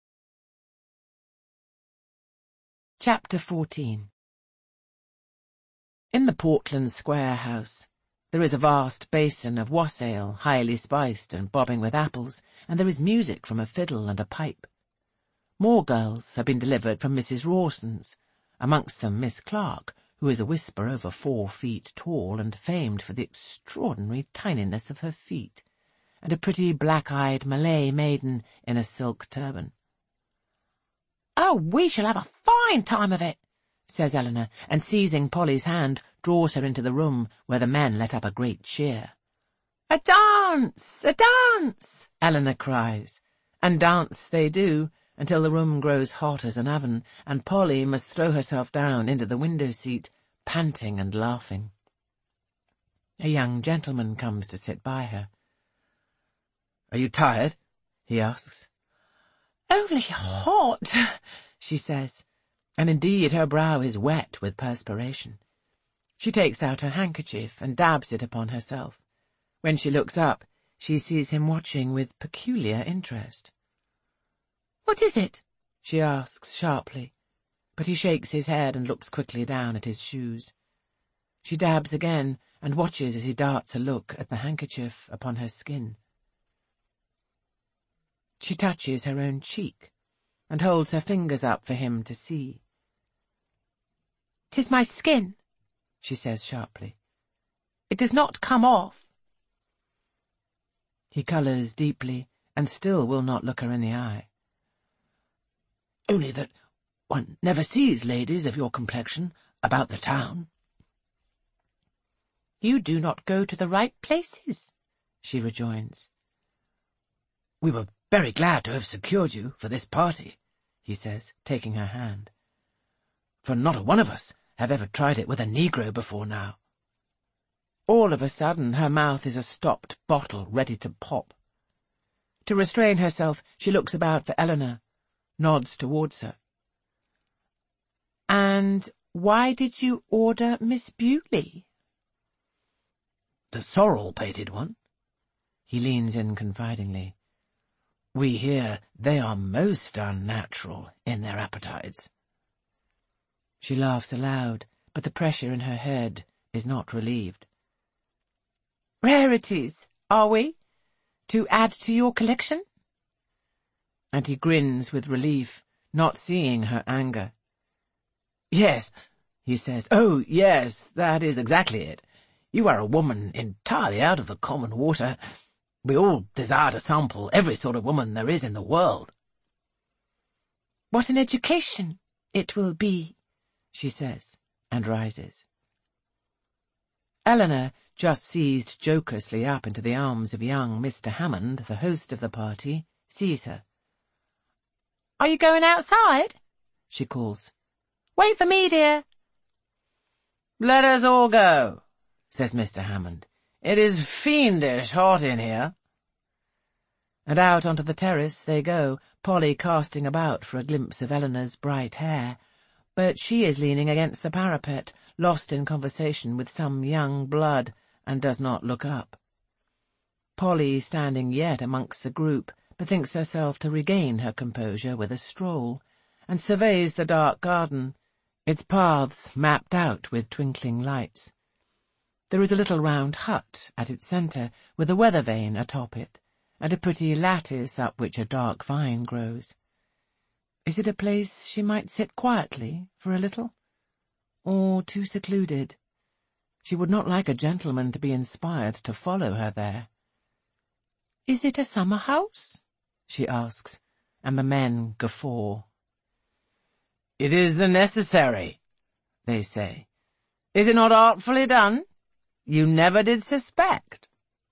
Chapter 14. In the Portland Square house, there is a vast basin of wassail, highly spiced and bobbing with apples, and there is music from a fiddle and a pipe. More girls have been delivered from Mrs. Rawson's, amongst them Miss Clark, who is a whisper over 4 feet tall and famed for the extraordinary tininess of her feet, and a pretty black-eyed Malay maiden in a silk turban. "Oh, we shall have a fine time of it," says Eleanor, and seizing Polly's hand, draws her into the room where the men let up a great cheer. "A dance! A dance!" Eleanor cries, and dance they do, until the room grows hot as an oven, and Polly must throw herself down into the window-seat, panting and laughing. A young gentleman comes to sit by her. "Are you tired?" he asks. "Only hot," she says, and indeed her brow is wet with perspiration. She takes out her handkerchief and dabs it upon herself. When she looks up, she sees him watching with peculiar interest. "What is it?" she asks sharply, but he shakes his head and looks quickly down at his shoes. She dabs again and watches as he darts a look at the handkerchief upon her skin. She touches her own cheek and holds her fingers up for him to see. "'Tis my skin," she says sharply. "It does not come off." He colours deeply and still will not look her in the eye. "Only that one never sees ladies of your complexion about the town." "You do not go to the right places," she rejoins. "We were very glad to have secured you for this party," he says, taking her hand. "For not a one of us have ever tried it with a Negro before now." All of a sudden her mouth is a stopped bottle ready to pop. To restrain herself, she looks about for Eleanor, nods towards her. "And why did you order Miss Bewley?" "The sorrel-pated one." He leans in confidingly. "We hear they are most unnatural in their appetites." She laughs aloud, but the pressure in her head is not relieved. "Rarities, are we? To add to your collection?" And he grins with relief, not seeing her anger. "Yes," he says. "Oh, yes, that is exactly it. You are a woman entirely out of the common water. We all desire to sample every sort of woman there is in the world." "What an education it will be," she says, and rises. Eleanor, just seized jocosely up into the arms of young Mr. Hammond, the host of the party, sees her. "Are you going outside?" she calls. "Wait for me, dear." "Let us all go," says Mr. Hammond. "It is fiendish hot in here." And out onto the terrace they go, Polly casting about for a glimpse of Eleanor's bright hair, but she is leaning against the parapet, lost in conversation with some young blood, and does not look up. Polly, standing yet amongst the group, bethinks herself to regain her composure with a stroll, and surveys the dark garden, its paths mapped out with twinkling lights. There is a little round hut at its centre, with a weather vane atop it, and a pretty lattice up which a dark vine grows. Is it a place she might sit quietly for a little? Or too secluded? She would not like a gentleman to be inspired to follow her there. "Is it a summer house?" she asks, and the men guffaw. "It is the necessary," they say. "Is it not artfully done? You never did suspect."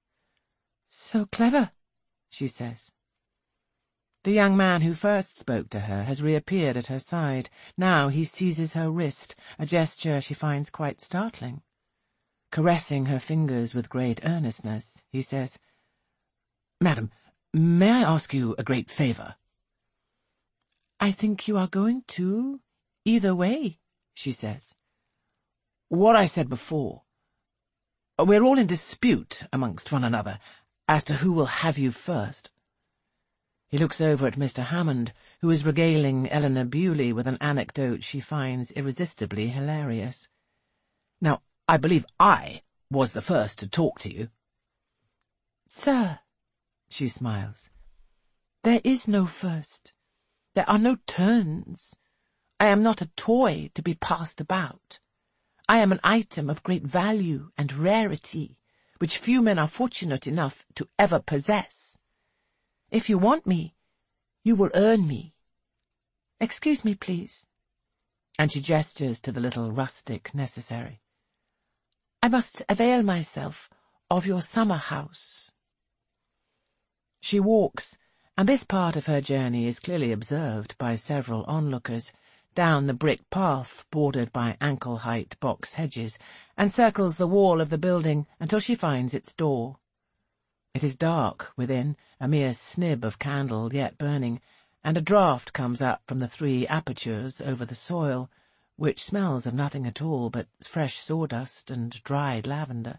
"So clever," she says. The young man who first spoke to her has reappeared at her side. Now he seizes her wrist, a gesture she finds quite startling. Caressing her fingers with great earnestness, he says, "Madam, may I ask you a great favour?" "I think you are going to, either way," she says. "What I said before. We're all in dispute amongst one another as to who will have you first." He looks over at Mr. Hammond, who is regaling Eleanor Bewley with an anecdote she finds irresistibly hilarious. "Now, I believe I was the first to talk to you." "Sir," she smiles, "there is no first. There are no turns. I am not a toy to be passed about. I am an item of great value and rarity, which few men are fortunate enough to ever possess. If you want me, you will earn me. Excuse me, please." And she gestures to the little rustic necessary. "I must avail myself of your summer house." She walks, and this part of her journey is clearly observed by several onlookers, down the brick path bordered by ankle-height box hedges, and circles the wall of the building until she finds its door. It is dark within, a mere snib of candle yet burning, and a draught comes up from the 3 apertures over the soil, which smells of nothing at all but fresh sawdust and dried lavender.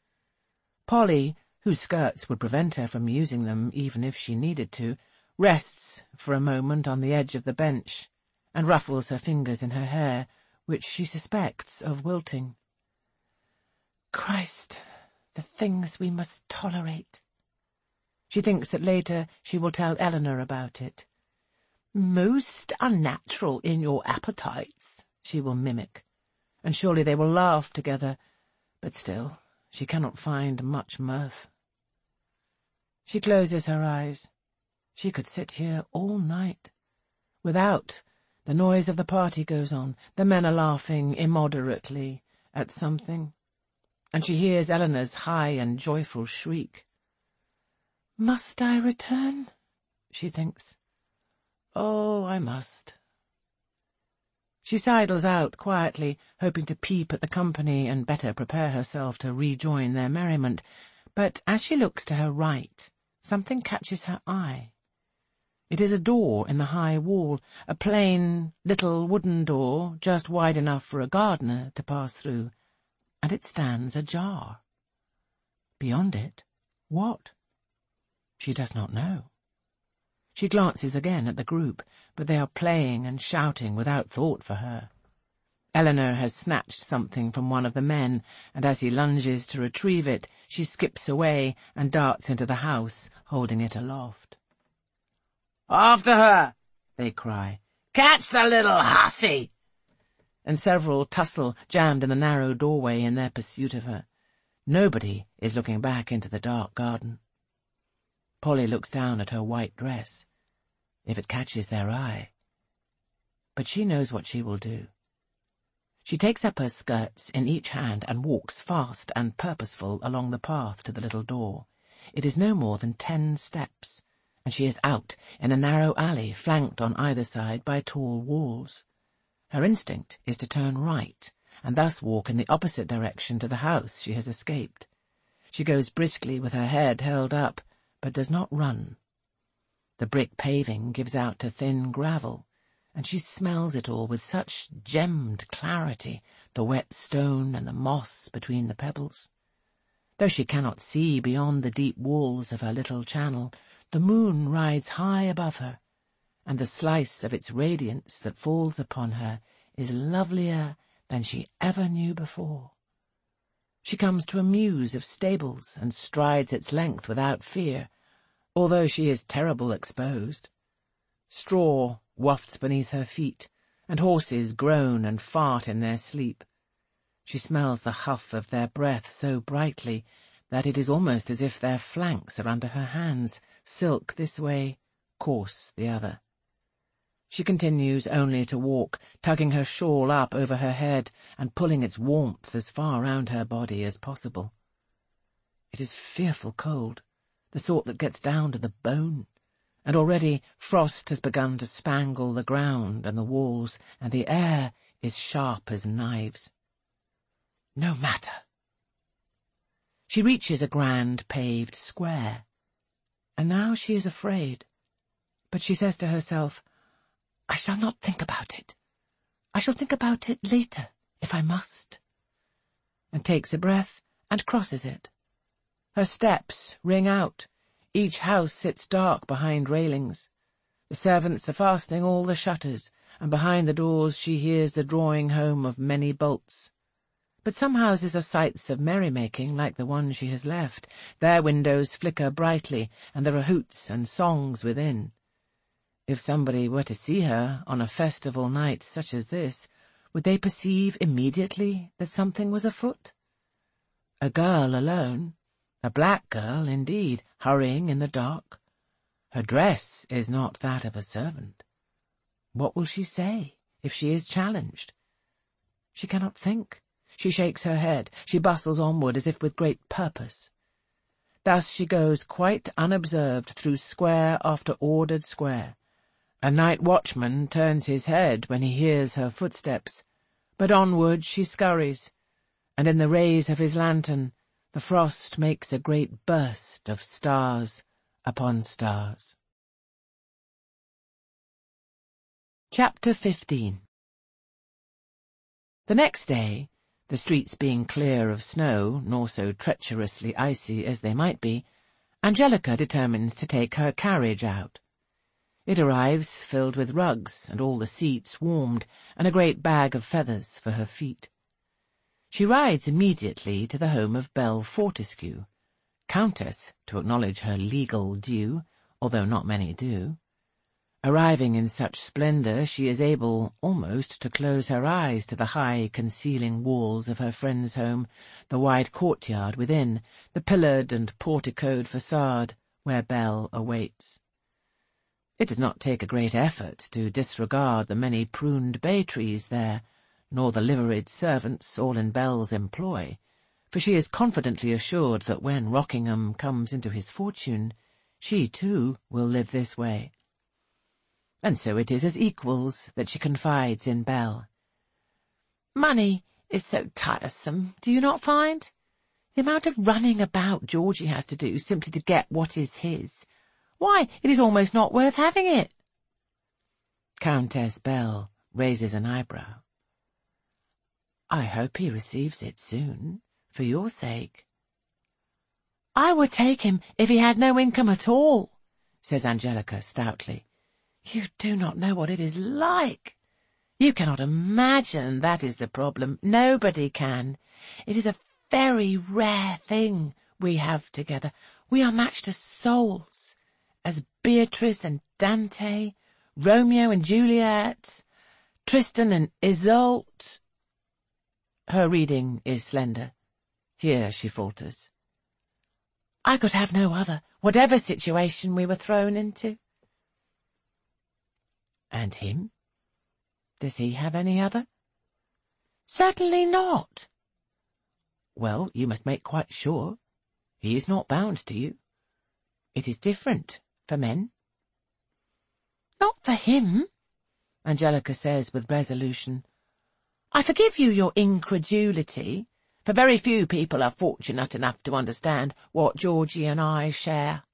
Polly, whose skirts would prevent her from using them even if she needed to, rests for a moment on the edge of the bench, and ruffles her fingers in her hair, which she suspects of wilting. Christ, the things we must tolerate. She thinks that later she will tell Eleanor about it. "Most unnatural in your appetites," she will mimic, and surely they will laugh together, but still she cannot find much mirth. She closes her eyes. She could sit here all night. Without, the noise of the party goes on. The men are laughing immoderately at something, and she hears Eleanor's high and joyful shriek. "Must I return?" she thinks. "Oh, I must." She sidles out quietly, hoping to peep at the company and better prepare herself to rejoin their merriment, but as she looks to her right, something catches her eye. It is a door in the high wall, a plain, little wooden door, just wide enough for a gardener to pass through, and it stands ajar. Beyond it, what? She does not know. She glances again at the group, but they are playing and shouting without thought for her. Eleanor has snatched something from one of the men, and as he lunges to retrieve it, she skips away and darts into the house, holding it aloft. "After her!" they cry. "Catch the little hussy!" And several tussle, jammed in the narrow doorway in their pursuit of her. Nobody is looking back into the dark garden. Polly looks down at her white dress. If it catches their eye. but she knows what she will do. She takes up her skirts in each hand and walks fast and purposeful along the path to the little door. It is no more than 10 steps, and she is out in a narrow alley flanked on either side by tall walls. Her instinct is to turn right, and thus walk in the opposite direction to the house she has escaped. She goes briskly with her head held up, but does not run. The brick paving gives out to thin gravel, and she smells it all with such gemmed clarity, the wet stone and the moss between the pebbles. Though she cannot see beyond the deep walls of her little channel, the moon rides high above her, and the slice of its radiance that falls upon her is lovelier than she ever knew before. She comes to a mews of stables and strides its length without fear, although she is terrible exposed. Straw wafts beneath her feet, and horses groan and fart in their sleep. She smells the huff of their breath so brightly that it is almost as if their flanks are under her hands, silk this way, coarse the other. She continues only to walk, tugging her shawl up over her head and pulling its warmth as far round her body as possible. It is fearful cold, the sort that gets down to the bone, and already frost has begun to spangle the ground and the walls, and the air is sharp as knives. No matter. She reaches a grand paved square, and now she is afraid, but she says to herself, I shall not think about it. I shall think about it later, if I must, and takes a breath and crosses it. Her steps ring out. Each house sits dark behind railings. The servants are fastening all the shutters, and behind the doors she hears the drawing home of many bolts. But some houses are sites of merrymaking like the one she has left. Their windows flicker brightly, and there are hoots and songs within. If somebody were to see her on a festival night such as this, would they perceive immediately that something was afoot? A girl alone, a black girl indeed, hurrying in the dark. Her dress is not that of a servant. What will she say if she is challenged? She cannot think. She shakes her head. She bustles onward as if with great purpose. Thus she goes quite unobserved through square after ordered square. A night watchman turns his head when he hears her footsteps, but onward she scurries, and in the rays of his lantern the frost makes a great burst of stars upon stars. Chapter 15. The next day, the streets being clear of snow, nor so treacherously icy as they might be, Angelica determines to take her carriage out. It arrives filled with rugs, and all the seats warmed, and a great bag of feathers for her feet. She rides immediately to the home of Belle Fortescue, Countess, to acknowledge her legal due, although not many do. Arriving in such splendour, she is able almost to close her eyes to the high concealing walls of her friend's home, the wide courtyard within, the pillared and porticoed facade where Belle awaits. It does not take a great effort to disregard the many pruned bay trees there, nor the liveried servants all in Belle's employ, for she is confidently assured that when Rockingham comes into his fortune, she too will live this way. And so it is as equals that she confides in Belle. Money is so tiresome, do you not find? The amount of running about Georgie has to do simply to get what is his. Why, it is almost not worth having it. Countess Belle raises an eyebrow. I hope he receives it soon, for your sake. I would take him if he had no income at all, says Angelica stoutly. You do not know what it is like. You cannot imagine that is the problem. Nobody can. It is a very rare thing we have together. We are matched as souls, as Beatrice and Dante, Romeo and Juliet, Tristan and Isolde. Her reading is slender. Here she falters. I could have no other, whatever situation we were thrown into. And him? Does he have any other? Certainly not. Well, you must make quite sure. He is not bound to you. It is different for men. Not for him, Angelica says with resolution. I forgive you your incredulity, for very few people are fortunate enough to understand what Georgie and I share.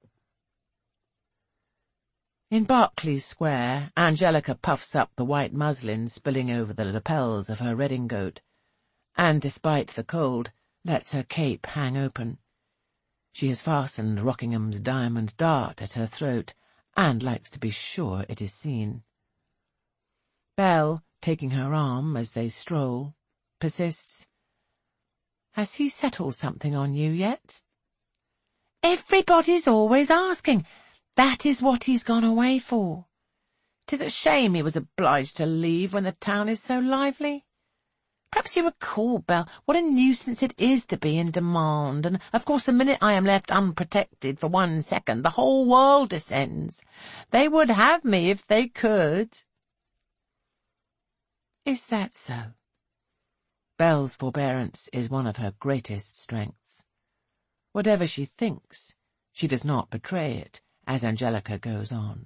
In Berkeley Square, Angelica puffs up the white muslin spilling over the lapels of her redingote, and, despite the cold, lets her cape hang open. She has fastened Rockingham's diamond dart at her throat, and likes to be sure it is seen. Belle, taking her arm as they stroll, persists. Has he settled something on you yet? Everybody's always asking. That is what he's gone away for. 'Tis a shame he was obliged to leave when the town is so lively. Perhaps you recall, Belle, what a nuisance it is to be in demand, and of course the minute I am left unprotected for 1 second, the whole world descends. They would have me if they could. Is that so? Belle's forbearance is one of her greatest strengths. Whatever she thinks, she does not betray it, as Angelica goes on.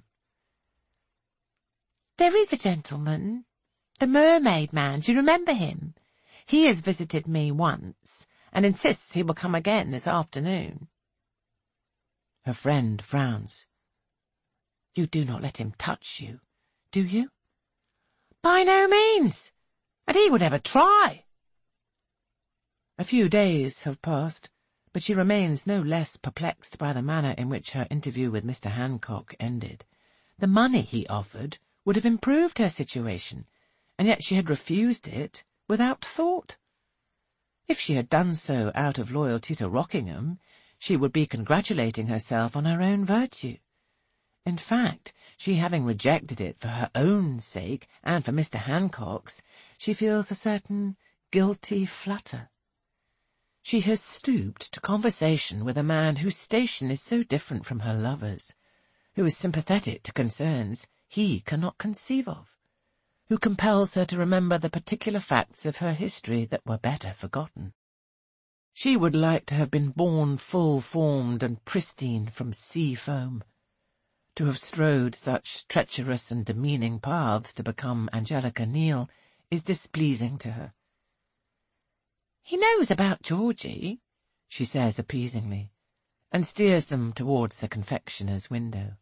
There is a gentleman, the mermaid man, do you remember him? He has visited me once, and insists he will come again this afternoon. Her friend frowns. You do not let him touch you, do you? By no means, and he would never try. A few days have passed, but she remains no less perplexed by the manner in which her interview with Mr. Hancock ended. The money he offered would have improved her situation, and yet she had refused it without thought. If she had done so out of loyalty to Rockingham, she would be congratulating herself on her own virtue. In fact, she having rejected it for her own sake and for Mr. Hancock's, she feels a certain guilty flutter. She has stooped to conversation with a man whose station is so different from her lover's, who is sympathetic to concerns he cannot conceive of, who compels her to remember the particular facts of her history that were better forgotten. She would like to have been born full-formed and pristine from sea foam. To have strode such treacherous and demeaning paths to become Angelica Neale is displeasing to her. He knows about Georgie, she says appeasingly, and steers them towards the confectioner's window.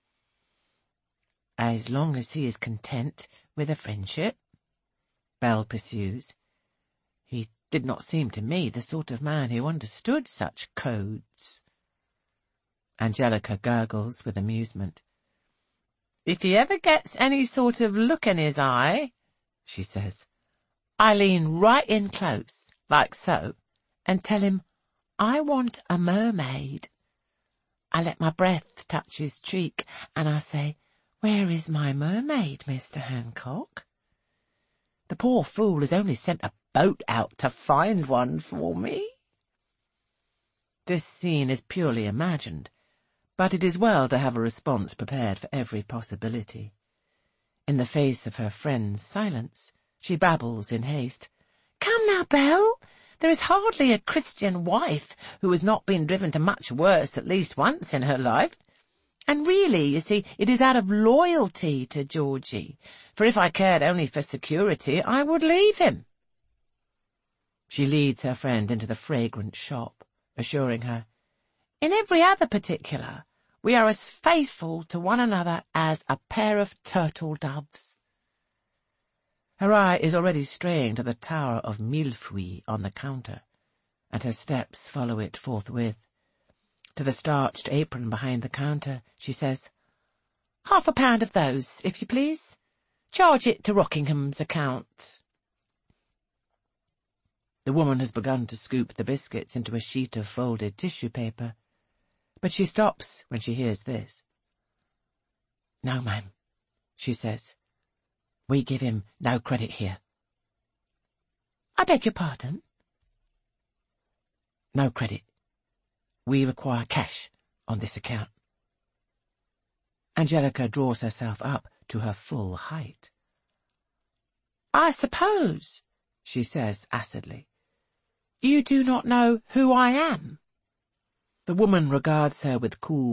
As long as he is content with a friendship, Belle pursues. He did not seem to me the sort of man who understood such codes. Angelica gurgles with amusement. If he ever gets any sort of look in his eye, she says, I lean right in close, like so, and tell him, I want a mermaid. I let my breath touch his cheek, and I say, Where is my mermaid, Mr. Hancock? The poor fool has only sent a boat out to find one for me. This scene is purely imagined, but it is well to have a response prepared for every possibility. In the face of her friend's silence, she babbles in haste. Come now, Belle, there is hardly a Christian wife who has not been driven to much worse at least once in her life. And really, you see, it is out of loyalty to Georgie, for if I cared only for security, I would leave him. She leads her friend into the fragrant shop, assuring her, In every other particular, we are as faithful to one another as a pair of turtle doves. Her eye is already straying to the tower of Millefuis on the counter, and her steps follow it forthwith. To the starched apron behind the counter, she says, £half of those, if you please. Charge it to Rockingham's account. The woman has begun to scoop the biscuits into a sheet of folded tissue paper, but she stops when she hears this. No, ma'am, she says. We give him no credit here. I beg your pardon? No credit. We require cash on this account. Angelica draws herself up to her full height. I suppose, she says acidly, you do not know who I am. The woman regards her with cool